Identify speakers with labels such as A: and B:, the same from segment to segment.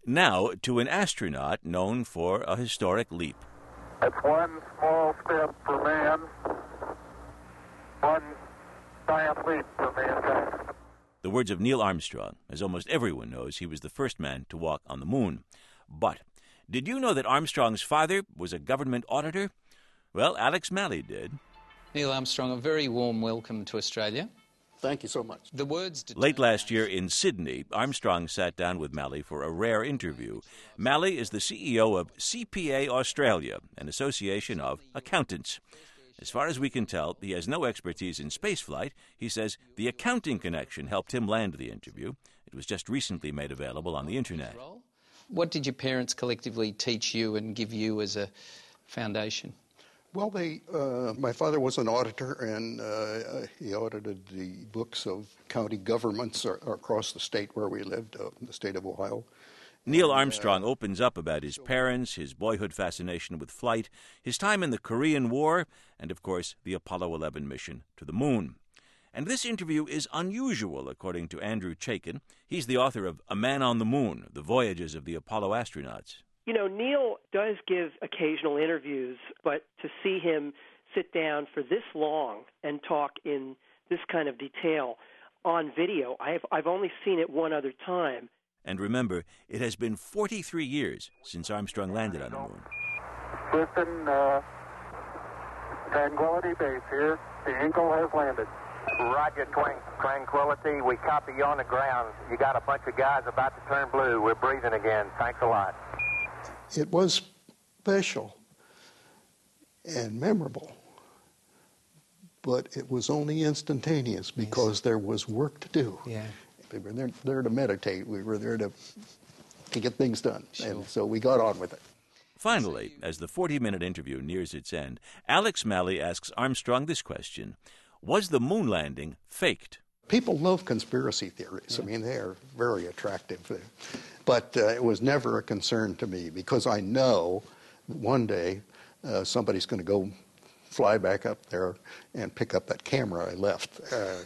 A: Now to an astronaut known for a historic leap.
B: It's one small step for man, one giant leap for mankind.
A: The words of Neil Armstrong, as almost everyone knows, he was the first man to walk on the moon. But did you know that Armstrong's father was a government auditor? Well, Alex Malley did.
C: Neil Armstrong, a very warm welcome to Australia.
D: Thank you so much.
C: The words
A: Late last year in Sydney, Armstrong sat down with Malley for a rare interview. Malley is the CEO of CPA Australia, an association of accountants. As far as we can tell, he has no expertise in spaceflight. He says the accounting connection helped him land the interview. It was just recently made available on the internet.
C: What did your parents collectively teach you and give you as a foundation?
D: Well, my father was an auditor, and he audited the books of county governments across the state where we lived, the state of Ohio.
A: Neil Armstrong opens up about his parents, his boyhood fascination with flight, his time in the Korean War, and, of course, the Apollo 11 mission to the moon. And this interview is unusual, according to Andrew Chaikin. He's the author of A Man on the Moon, The Voyages of the Apollo Astronauts.
E: You know, Neil does give occasional interviews, but to see him sit down for this long and talk in this kind of detail on video, I've only seen it one other time.
A: And remember, it has been 43 years since Armstrong landed on the moon.
B: Houston, Tranquility Base here. The Eagle has landed.
F: Roger, Tranquility. We copy you on the ground. You got a bunch of guys about to turn blue. We're breathing again. Thanks a lot.
D: It was special and memorable, but it was only instantaneous because there was work to do.
C: Yeah.
D: We were there to meditate. We were there to get things done.
C: Sure.
D: And so we got on with it.
A: Finally, as the 40-minute interview nears its end, Alex Malley asks Armstrong this question: was the moon landing faked?
D: People love conspiracy theories. I mean, they are very attractive. But it was never a concern to me because I know one day somebody's going to go fly back up there and pick up that camera I left.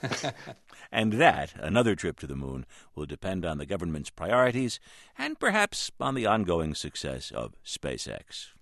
A: And that, another trip to the moon, will depend on the government's priorities and perhaps on the ongoing success of SpaceX.